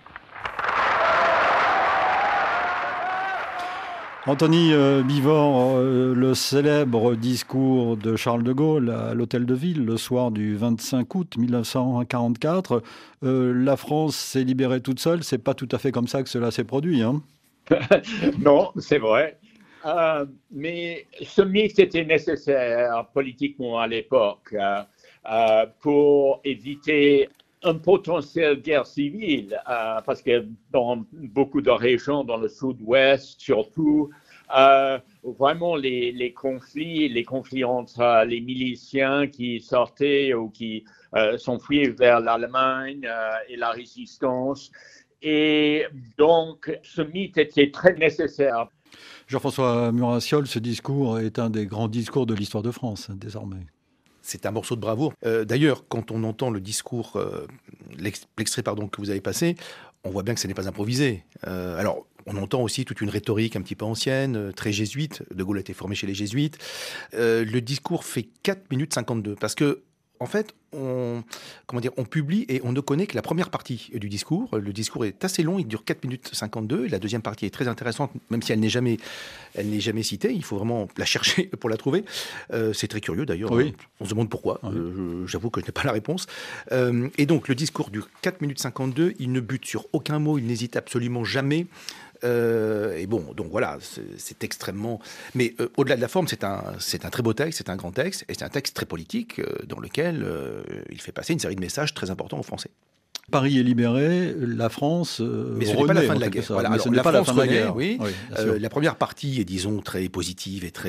Anthony Bivort, le célèbre discours de Charles de Gaulle à l'Hôtel de Ville le soir du 25 août 1944. La France s'est libérée toute seule, c'est pas tout à fait comme ça que cela s'est produit. Non, c'est vrai. Mais ce mythe était nécessaire politiquement à l'époque pour éviter une potentielle guerre civile, parce que dans beaucoup de régions, dans le sud-ouest surtout, vraiment les conflits entre les miliciens qui sortaient ou qui s'enfuyaient vers l'Allemagne et la résistance. Et donc, ce mythe était très nécessaire. Jean-François Murassiol, ce discours est un des grands discours de l'histoire de France, désormais. C'est un morceau de bravoure. D'ailleurs, quand on entend le discours, l'extrait que vous avez passé, on voit bien que ce n'est pas improvisé. Alors, on entend aussi toute une rhétorique un petit peu ancienne, très jésuite. De Gaulle a été formé chez les jésuites. Le discours fait 4 minutes 52, parce que, en fait, on publie et on ne connaît que la première partie du discours. Le discours est assez long, il dure 4 minutes 52. Et la deuxième partie est très intéressante, même si elle n'est jamais citée. Il faut vraiment la chercher pour la trouver. C'est très curieux d'ailleurs. Oui. On se demande pourquoi. Oui. J'avoue que je n'ai pas la réponse. Et donc, le discours dure 4 minutes 52. Il ne bute sur aucun mot, il n'hésite absolument jamais. Et bon, donc voilà, c'est extrêmement... Mais au-delà de la forme, c'est un très beau texte, c'est un grand texte, et c'est un texte très politique dans lequel il fait passer une série de messages très importants aux Français. Paris est libéré, la France mais ce n'est pas la fin de la guerre. Voilà, alors, ce n'est pas la fin de la guerre. Oui. La première partie est, disons, très positive et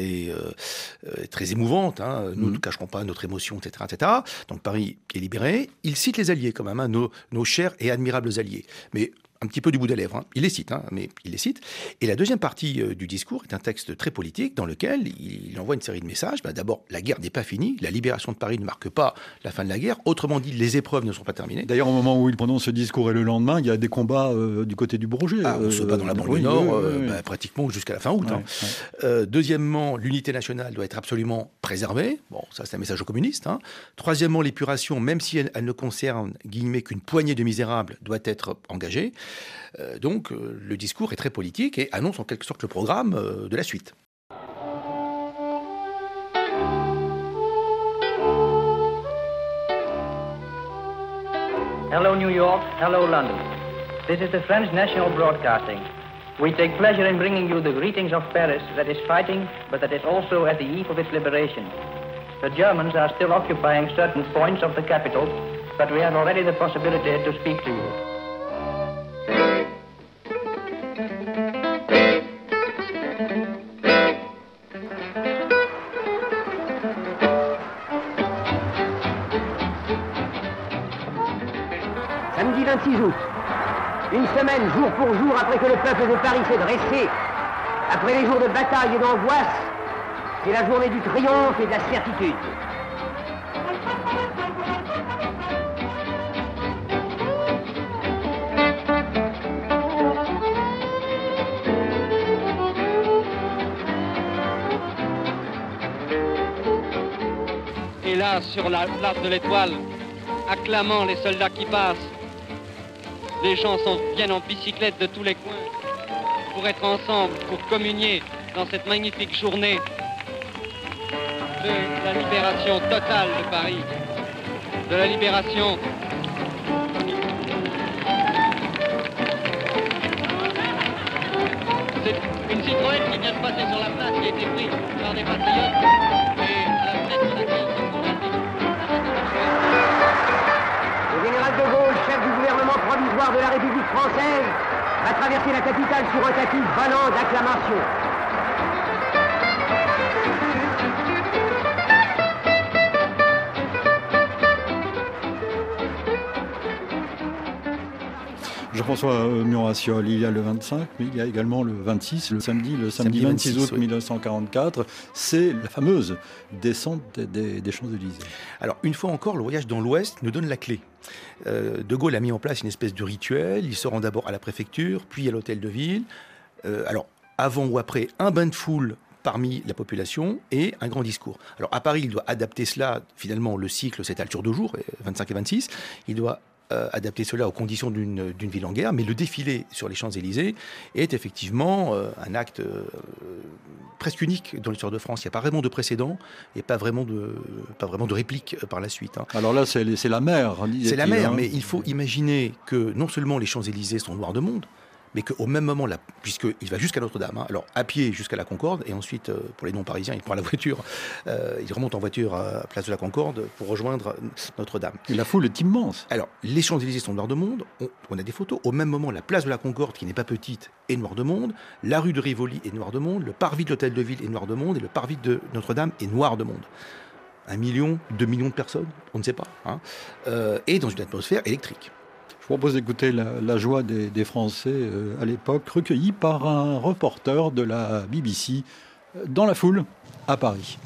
très émouvante. Nous ne cacherons pas notre émotion, etc., etc. Donc Paris est libéré. Il cite les Alliés quand même, nos chers et admirables Alliés. Mais un petit peu du bout des lèvres. Il les cite, mais il les cite. Et la deuxième partie du discours est un texte très politique dans lequel il envoie une série de messages. D'abord, la guerre n'est pas finie, la libération de Paris ne marque pas la fin de la guerre. Autrement dit, les épreuves ne sont pas terminées. D'ailleurs, au moment où il prononce ce discours et le lendemain, il y a des combats du côté du Bourget. On se bat dans la banlieue nord, pratiquement jusqu'à la fin août. Deuxièmement, l'unité nationale doit être absolument préservée. Bon, ça c'est un message aux communistes. Troisièmement, l'épuration, même si elle ne concerne, guillemets, qu'une poignée de misérables, doit être engagée. Donc, le discours est très politique et annonce en quelque sorte le programme de la suite. Hello New York, hello London. This is the French National Broadcasting. We take pleasure in bringing you the greetings of Paris that is fighting, but that is also at the eve of its liberation. The Germans are still occupying certain points of the capital, but we have already the possibility to speak to you. Samedi 26 août, Une semaine, jour pour jour, après que le peuple de Paris s'est dressé, après les jours de bataille et d'angoisse, c'est la journée du triomphe et de la certitude. Et là, sur la place de l'Étoile, acclamant les soldats qui passent, les gens viennent en bicyclette de tous les coins pour être ensemble, pour communier dans cette magnifique journée de la libération totale de Paris, de la libération. C'est une Citroën qui vient de passer sur la place, qui a été prise par des patriotes et à la tête de laquelle se trouve Le général de Gaulle, chef du gouvernement provisoire de la République française, va traverser la capitale sur un tapis valant d'acclamation. Jean-François Murassiol, il y a le 25, mais il y a également le 26, le samedi 26 août 1944. C'est la fameuse descente des Champs-Élysées. Alors, une fois encore, le voyage dans l'Ouest nous donne la clé. De Gaulle a mis en place une espèce de rituel. Il se rend d'abord à la préfecture, puis à l'hôtel de ville. Alors, avant ou après, un bain de foule parmi la population et un grand discours. Alors, à Paris, il doit adapter cela. Finalement, le cycle s'étale sur 2 jours, 25 et 26. Il doit adapter cela aux conditions d'une ville en guerre, mais le défilé sur les Champs-Élysées est effectivement un acte presque unique dans l'histoire de France. Il n'y a pas vraiment de précédent et pas vraiment de réplique par la suite. Alors là, c'est la mer. C'est la mer, mais il faut imaginer que non seulement les Champs-Élysées sont noirs de monde, mais qu'au même moment, puisqu'il va jusqu'à Notre-Dame, alors à pied jusqu'à la Concorde, et ensuite, pour les non-parisiens, il prend la voiture, il remonte en voiture à Place de la Concorde pour rejoindre Notre-Dame. Et la foule est immense. Alors, les Champs-Élysées sont noirs de monde, on a des photos, au même moment, la Place de la Concorde, qui n'est pas petite, est noire de monde, la rue de Rivoli est noire de monde, le parvis de l'Hôtel de Ville est noir de monde, et le parvis de Notre-Dame est noir de monde. 1 million, 2 millions de personnes, on ne sait pas, et dans une atmosphère électrique. Je propose d'écouter la joie des Français à l'époque, recueillie par un reporter de la BBC dans la foule à Paris.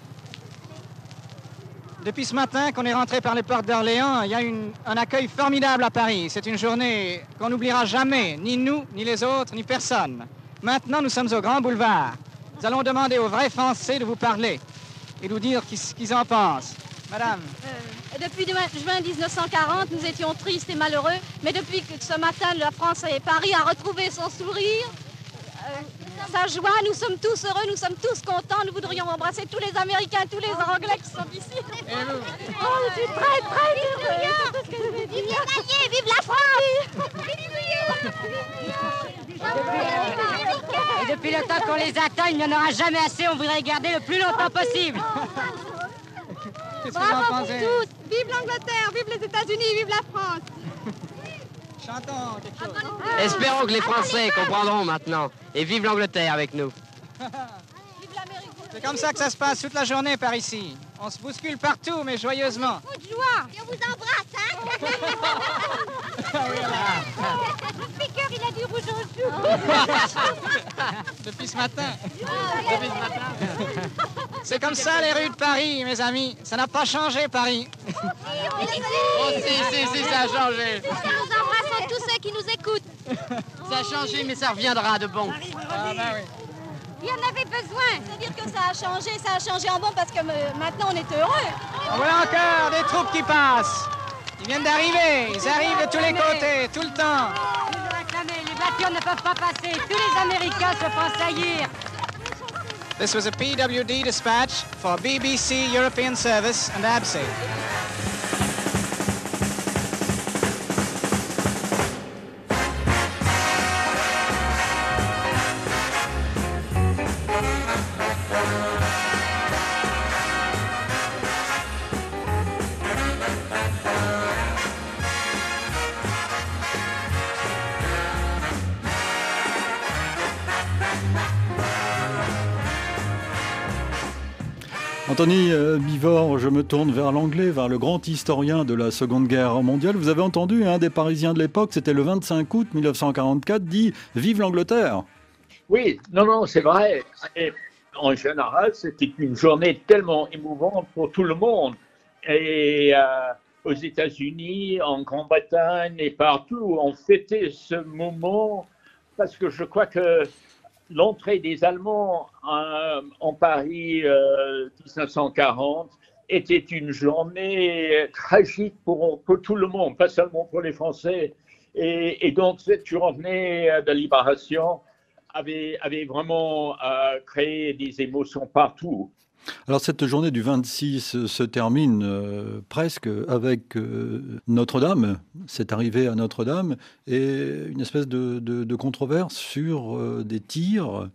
Depuis ce matin qu'on est rentré par les portes d'Orléans, il y a un accueil formidable à Paris. C'est une journée qu'on n'oubliera jamais, ni nous, ni les autres, ni personne. Maintenant, nous sommes au Grand Boulevard. Nous allons demander aux vrais Français de vous parler et de vous dire ce qu'ils en pensent. Madame. Depuis juin 1940, nous étions tristes et malheureux, mais depuis que ce matin, la France et Paris a retrouvé son sourire, sa joie, nous sommes tous heureux, nous sommes tous contents, nous voudrions embrasser tous les Américains, tous les Anglais qui sont ici. Et vous? Oh, je suis très, très heureux. Vive les Alliés, vive la France! Et depuis le temps qu'on les attend, il n'y en aura jamais assez, on voudrait les garder le plus longtemps possible. Bravo pour tous! Vive l'Angleterre, vive les États-Unis, vive la France! Chantons quelque chose. Espérons que les Français comprendront maintenant. Et vive l'Angleterre avec nous. C'est comme ça que ça se passe toute la journée par ici. On se bouscule partout, mais joyeusement. Beaucoup de joie! Et on vous embrasse, hein? Le piqueur, il a du rouge aux joues. Depuis ce matin. C'est comme ça les rues de Paris, mes amis. Ça n'a pas changé, Paris. Oh si, ça a changé. Nous embrassons tous ceux qui nous écoutent. Ça a changé, mais ça reviendra de bon. Ah, bah oui. Il y en avait besoin. C'est-à-dire que ça a changé en bon parce que maintenant on est heureux. Voilà encore des troupes qui passent. Ils viennent d'arriver. Ils arrivent de tous les côtés, tout le temps. Toujours acclamés. Les voitures ne peuvent pas passer. Tous les Américains se font saillir. This was a PWD dispatch for BBC European Service and ABSE. Anthony Bivort, je me tourne vers l'anglais, vers le grand historien de la Seconde Guerre mondiale. Vous avez entendu un des Parisiens de l'époque, c'était le 25 août 1944, dit « Vive l'Angleterre ». Oui, non, c'est vrai. Et en général, c'était une journée tellement émouvante pour tout le monde. Et aux États-Unis, en Grande-Bretagne et partout, on fêtait ce moment parce que je crois que l'entrée des Allemands en Paris 1940 était une journée tragique pour tout le monde, pas seulement pour les Français. Et donc cette journée de libération avait vraiment créé des émotions partout. Alors cette journée du 26 se termine presque avec Notre-Dame, c'est arrivé à Notre-Dame, et une espèce de controverse sur des tirs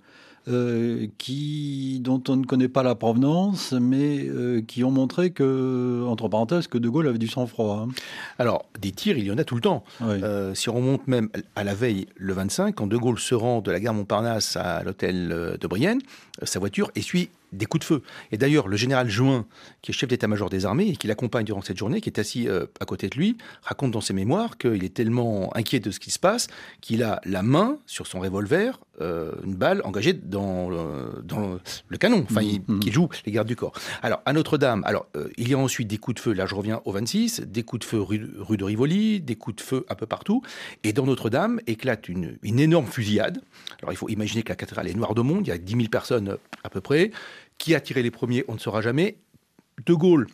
dont on ne connaît pas la provenance, mais qui ont montré que, entre parenthèses, que De Gaulle avait du sang-froid. Hein. Alors, des tirs, il y en a tout le temps. Oui. Si on remonte même à la veille, le 25, quand De Gaulle se rend de la gare Montparnasse à l'hôtel de Brienne, sa voiture essuie des coups de feu. Et d'ailleurs, le général Juin, qui est chef d'état-major des armées et qui l'accompagne durant cette journée, qui est assis à côté de lui, raconte dans ses mémoires qu'il est tellement inquiet de ce qui se passe qu'il a la main sur son revolver, une balle engagée dans le canon, qui joue les gardes du corps. Alors, à Notre-Dame, il y a ensuite des coups de feu, là je reviens au 26, des coups de feu rue de Rivoli, des coups de feu un peu partout, et dans Notre-Dame éclate une énorme fusillade. Alors, il faut imaginer que la cathédrale est noire de monde, il y a 10 000 personnes à peu près. Qui a tiré les premiers, on ne saura jamais. De Gaulle,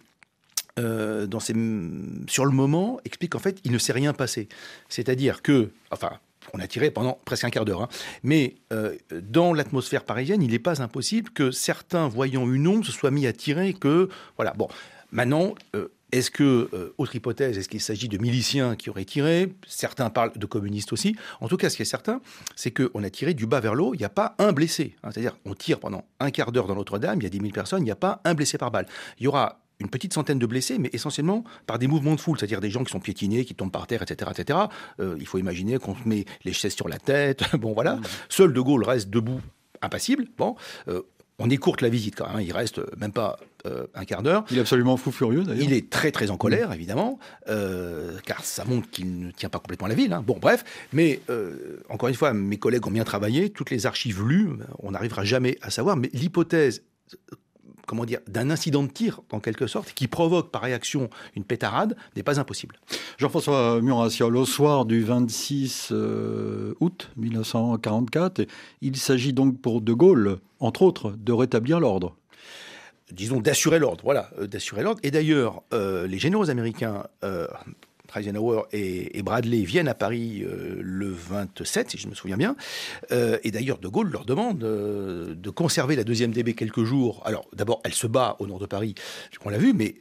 sur le moment, explique qu'en fait, il ne s'est rien passé. C'est-à-dire que, on a tiré pendant presque un quart d'heure, mais dans l'atmosphère parisienne, il n'est pas impossible que certains, voyant une ombre, se soient mis à tirer, que, voilà. Bon, maintenant... Est-ce que, autre hypothèse, est-ce qu'il s'agit de miliciens qui auraient tiré? Certains parlent de communistes aussi. En tout cas, ce qui est certain, c'est qu'on a tiré du bas vers le haut, il n'y a pas un blessé. C'est-à-dire, on tire pendant un quart d'heure dans Notre-Dame, il y a 10 000 personnes, il n'y a pas un blessé par balle. Il y aura une petite centaine de blessés, mais essentiellement par des mouvements de foule, c'est-à-dire des gens qui sont piétinés, qui tombent par terre, etc. etc. Il faut imaginer qu'on se met les chaises sur la tête. Bon, voilà. Seul De Gaulle reste debout, impassible. Bon, on écourte la visite quand même, il reste même pas un quart d'heure. Il est absolument fou furieux d'ailleurs. Il est très très en colère évidemment, car ça montre qu'il ne tient pas complètement la ville. Hein. Bon bref, mais encore une fois, mes collègues ont bien travaillé, toutes les archives lues, on n'arrivera jamais à savoir, mais l'hypothèse d'un incident de tir, en quelque sorte, qui provoque par réaction une pétarade, n'est pas impossible. Jean-François Murassiol, au soir du 26 août 1944, il s'agit donc pour De Gaulle, entre autres, de rétablir l'ordre. Disons d'assurer l'ordre, voilà, d'assurer l'ordre. Et d'ailleurs, les généraux américains... Eisenhower et Bradley viennent à Paris le 27, si je me souviens bien. Et d'ailleurs, De Gaulle leur demande de conserver la 2e DB quelques jours. Alors, d'abord, elle se bat au nord de Paris, on l'a vu, mais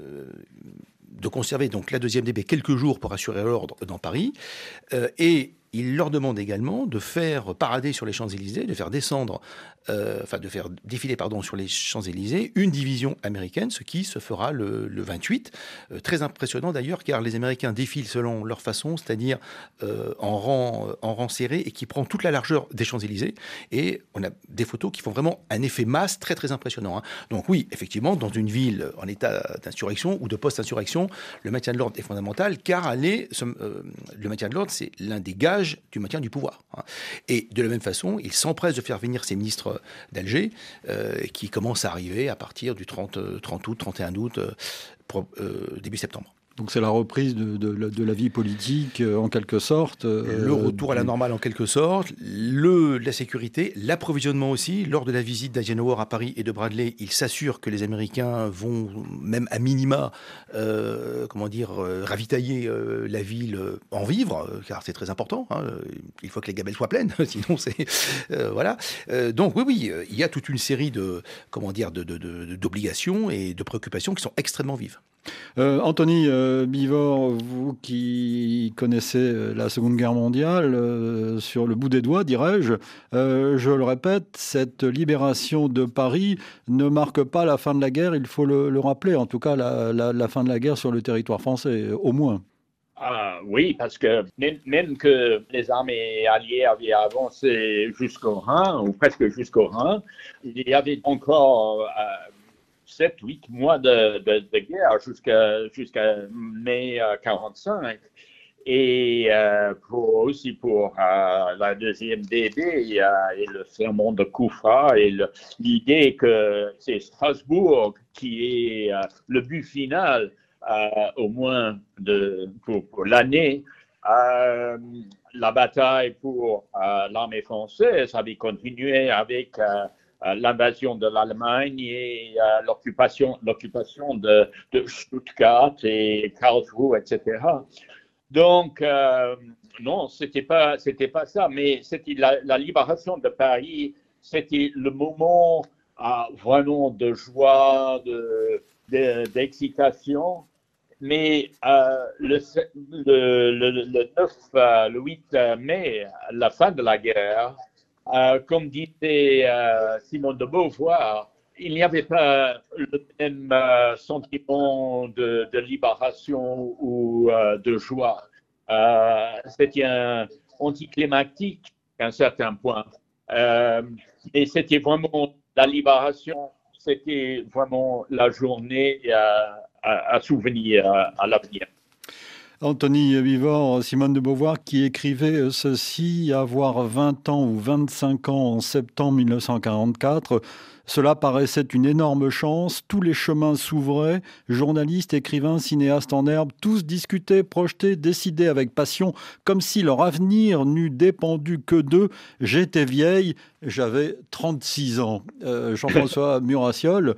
de conserver donc la 2e DB quelques jours pour assurer l'ordre dans Paris. Et il leur demande également de faire parader sur les Champs-Élysées, de faire défiler sur les Champs-Élysées une division américaine, ce qui se fera le 28. Très impressionnant d'ailleurs, car les Américains défilent selon leur façon, c'est-à-dire en rang serré et qui prend toute la largeur des Champs-Élysées. Et on a des photos qui font vraiment un effet masse très très impressionnant. Hein. Donc oui, effectivement, dans une ville en état d'insurrection ou de post-insurrection, le maintien de l'ordre est fondamental, car le maintien de l'ordre, c'est l'un des gages du maintien du pouvoir. Hein. Et de la même façon, il s'empresse de faire venir ses ministres d'Alger, qui commencent à arriver à partir du 30 août, 31 août, début septembre. Donc c'est la reprise de la vie politique, en quelque sorte. Le retour à la normale, en quelque sorte. La sécurité, l'approvisionnement aussi. Lors de la visite d'Eisenhower à Paris et de Bradley, il s'assure que les Américains vont, même à minima, ravitailler la ville en vivres, car c'est très important. Hein. Il faut que les gamelles soient pleines, sinon c'est... voilà. Donc oui, il y a toute une série d'obligations et de préoccupations qui sont extrêmement vives. Anthony Bivort, vous qui connaissez la Seconde Guerre mondiale, sur le bout des doigts, dirais-je, je le répète, cette libération de Paris ne marque pas la fin de la guerre, il faut le rappeler, en tout cas la fin de la guerre sur le territoire français, au moins. Oui, parce que même que les armées alliées avaient avancé jusqu'au Rhin, ou presque jusqu'au Rhin, il y avait encore 7-8 mois de guerre jusqu'à mai 45. Et aussi pour la deuxième DB et le serment de Kufra et l'idée que c'est Strasbourg qui est le but final, au moins pour l'année. La bataille pour l'armée française avait continué avec l'invasion de l'Allemagne et l'occupation de Stuttgart et Karlsruhe, etc. Donc, non, c'était pas ça, mais c'était la libération de Paris, c'était le moment vraiment de joie, d'excitation. Mais le 8 mai, la fin de la guerre, comme disait Simone de Beauvoir, il n'y avait pas le même sentiment de libération ou de joie. C'était anticlimatique à un certain point. Et c'était vraiment la libération, c'était vraiment la journée à souvenir à l'avenir. Anthony Bivort, Simone de Beauvoir qui écrivait ceci: avoir 20 ans ou 25 ans en septembre 1944, cela paraissait une énorme chance, tous les chemins s'ouvraient, journalistes, écrivains, cinéastes en herbe, tous discutaient, projetaient, décidaient avec passion, comme si leur avenir n'eût dépendu que d'eux. J'étais vieille, j'avais 36 ans. Jean-François Murassiol,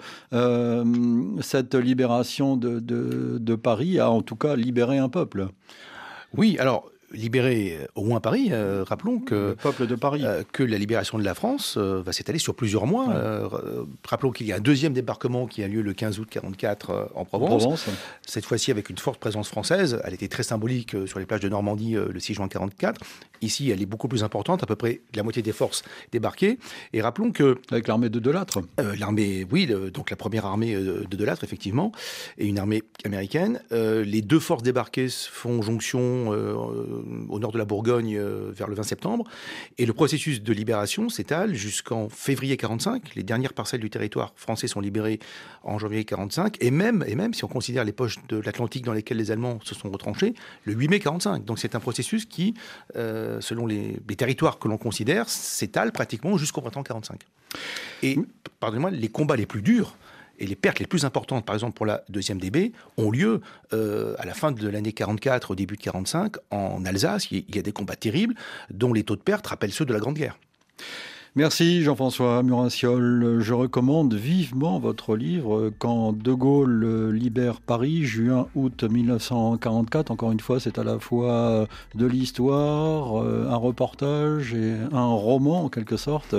cette libération de Paris a en tout cas libéré un peuple. Oui, alors libérer au moins Paris, rappelons que, le peuple de Paris. Que la libération de la France va s'étaler sur plusieurs mois. Rappelons qu'il y a un deuxième débarquement qui a lieu le 15 août 1944 en Provence. Cette fois-ci avec une forte présence française. Elle était très symbolique sur les plages de Normandie le 6 juin 1944. Ici, elle est beaucoup plus importante, à peu près la moitié des forces débarquées. Et rappelons que... Avec l'armée de Delattre. L'armée, oui, donc la première armée de Delattre, effectivement, et une armée américaine. Les deux forces débarquées font jonction au nord de la Bourgogne vers le 20 septembre. Et le processus de libération s'étale jusqu'en février 1945. Les dernières parcelles du territoire français sont libérées en janvier 1945. Et même, si on considère les poches de l'Atlantique dans lesquelles les Allemands se sont retranchés, le 8 mai 1945. Donc c'est un processus qui... selon les territoires que l'on considère, s'étale pratiquement jusqu'au printemps 1945. Et, pardonnez-moi, les combats les plus durs et les pertes les plus importantes, par exemple pour la 2e DB, ont lieu à la fin de l'année 1944, au début de 1945, en Alsace. Il y a des combats terribles dont les taux de pertes rappellent ceux de la Grande Guerre. Merci Jean-François Murassiol. Je recommande vivement votre livre « Quand De Gaulle libère Paris », juin-août 1944. Encore une fois, c'est à la fois de l'histoire, un reportage et un roman en quelque sorte,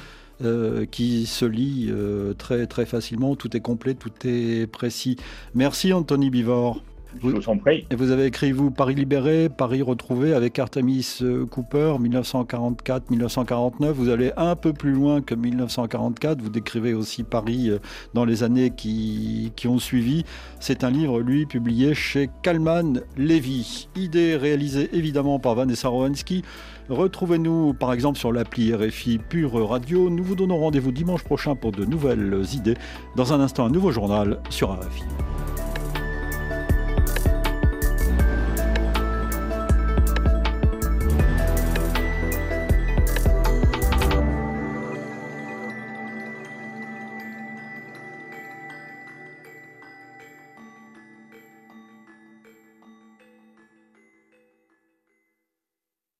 qui se lit très, très facilement. Tout est complet, tout est précis. Merci Anthony Bivort. Je vous en prie. Et vous avez écrit, vous, Paris libéré, Paris retrouvé, avec Artemis Cooper, 1944-1949. Vous allez un peu plus loin que 1944. Vous décrivez aussi Paris dans les années qui ont suivi. C'est un livre, lui, publié chez Kalman Levy. Idée réalisée évidemment par Vanessa Rowensky. Retrouvez-nous par exemple sur l'appli RFI Pure Radio. Nous vous donnons rendez-vous dimanche prochain pour de nouvelles idées. Dans un instant, un nouveau journal sur RFI.